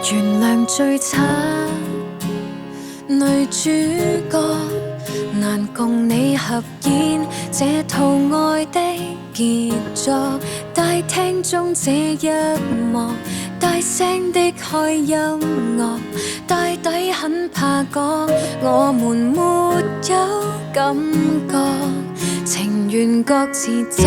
原諒最慘女主角，難共你合演這套愛的傑作。大廳中這一幕，大聲的開音樂，大抵很怕講，我們沒有感覺，情願各自找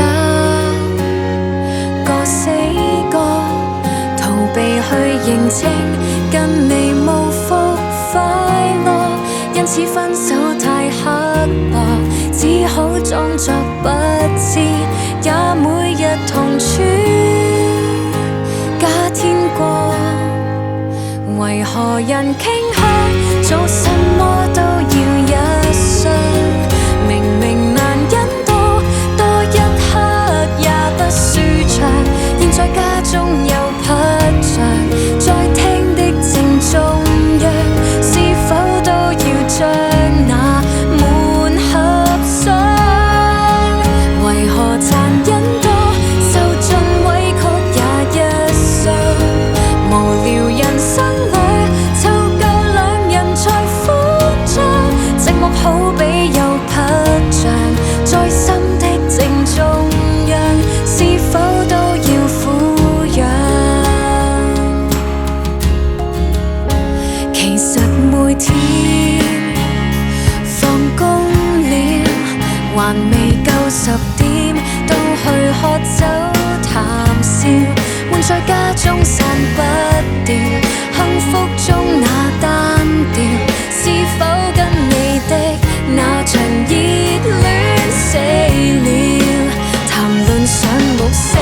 個死角，逃避去認清跟你無復快樂，因此分手太刻薄，只好裝作不知，也每日同處假天過。為何人傾向做什麼都要一雙，明明難忍到多一刻也不舒暢，現在家中有拍牆，在廳的正中央，是否都要將那門合上？為何殘忍到受盡委屈也一樣？無聊人生裏湊夠兩人才歡暢，寂寞好比有拍牆，在心的正中央，是否都要撫養？其實每天放工了，還未夠10點，都去喝酒談笑，換在家中散不掉，幸福中那單調，是否跟你的那場熱戀死了？談論上木星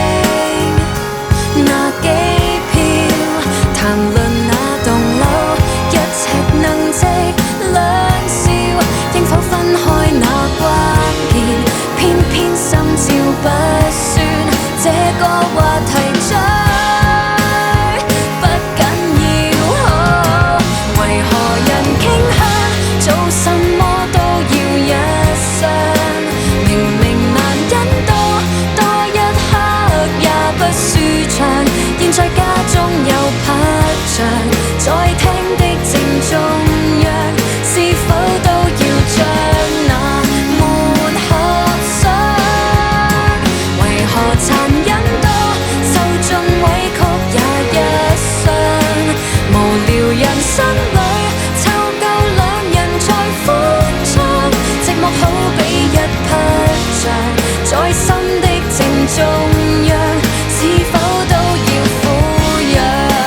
那機票，談論那棟樓一尺能值兩笑，應否分開那關鍵，偏偏心照不宣，這個話題最不緊要。為何人傾向做什麼都要一雙，明明難忍到多一刻也不舒暢，現在家中有拍牆，在廳的正中央，是否都要將那門合上？為何殘忍到受盡委屈也一雙？無聊人生裏湊夠兩人才歡暢，寂寞好比一拍牆，在心的正中央，是否都要撫養？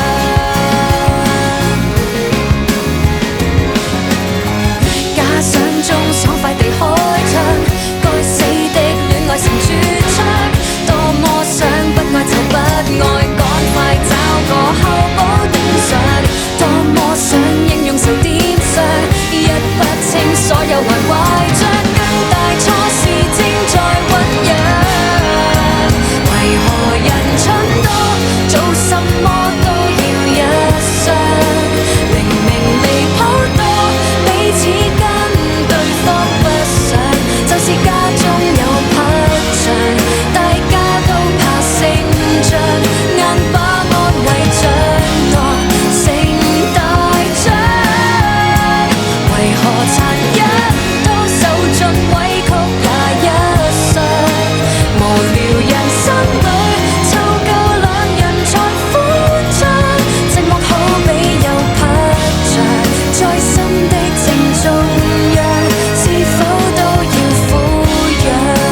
假想中爽快地開槍，該死的戀愛成絕唱，多麼想不愛就不愛，趕快找個後補頂上，多麼想應用神點上，一不清所有壞壞帳，更大錯事正在醞釀。為何人蠢到做什麼都要一雙，明明離譜到彼此跟對方不上，就是家中有拍牆，大家都怕成長，硬把安慰獎當成大獎。為何殘忍到受盡委屈也一雙？無聊人生裏湊夠兩人才歡暢，寂寞好比有拍牆，在心的正中央，是否都要撫養？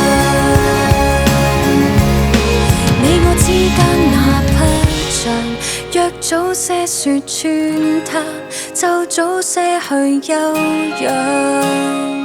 你我之間那拍牆，若早些說穿它，就早些去休養。